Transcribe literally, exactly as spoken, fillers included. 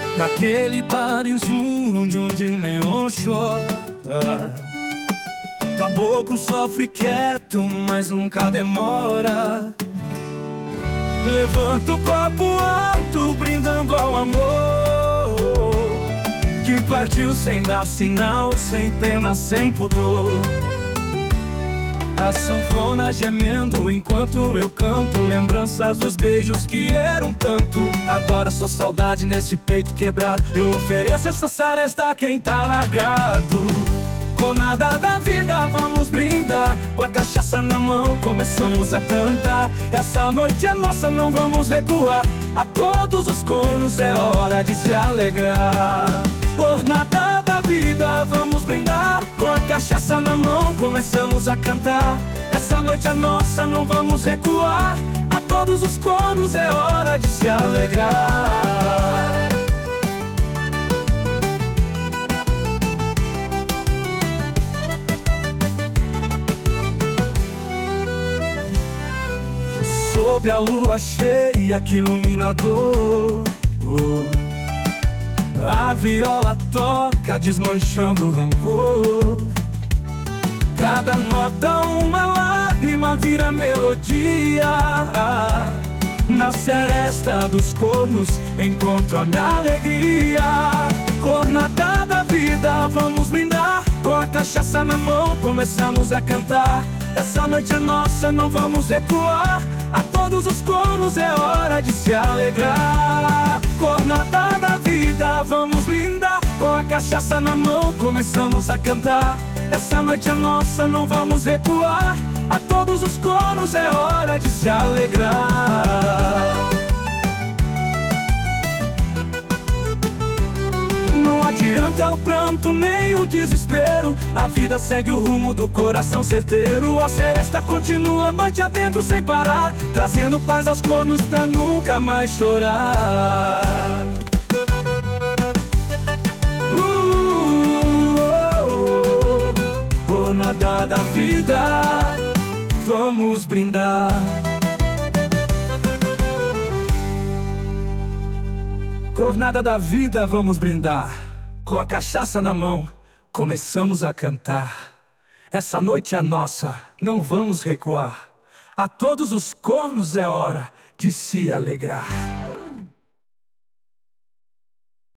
Naquele bar escuro onde um de neon chora, caboclo sofre quieto, mas nunca demora. Levanta o copo alto, brindando ao amor que partiu sem dar sinal, sem pena, sem pudor. A sanfona gemendo enquanto eu canto, lembranças dos beijos que eram tanto. Agora só saudade nesse peito quebrado. Eu ofereço essa saresta a quem tá largado. Com nada da vida vamos brindar, com a cachaça na mão começamos a cantar. Essa noite é nossa, não vamos recuar. A todos os cornos é hora de se alegrar. Por nada da vida vamos brindar, com a cachaça na mão começamos a cantar. Essa noite é nossa, não vamos recuar. A todos os cornos é hora de se alegrar. Sobre a lua cheia que ilumina a dor, a viola toca desmanchando o rancor. Cada nota uma lágrima vira melodia. Na seresta dos cornos encontro a minha alegria. Cornada da vida vamos brindar, com a cachaça na mão começamos a cantar. Essa noite é nossa, não vamos recuar. A todos os cornos é hora de se alegrar. Cornada da vida vamos brindar, com a cachaça na mão começamos a cantar. Essa noite é nossa, não vamos recuar. A todos os cornos é hora de se alegrar. Não adianta o pranto nem o desespero, a vida segue o rumo do coração certeiro. A seresta continua noite adentro sem parar, trazendo paz aos cornos pra nunca mais chorar. uh, oh, oh, Por nada da vida vamos brindar. Cornada da vida vamos brindar, com a cachaça na mão começamos a cantar. Essa noite é nossa, não vamos recuar. A todos os cornos é hora de se alegrar.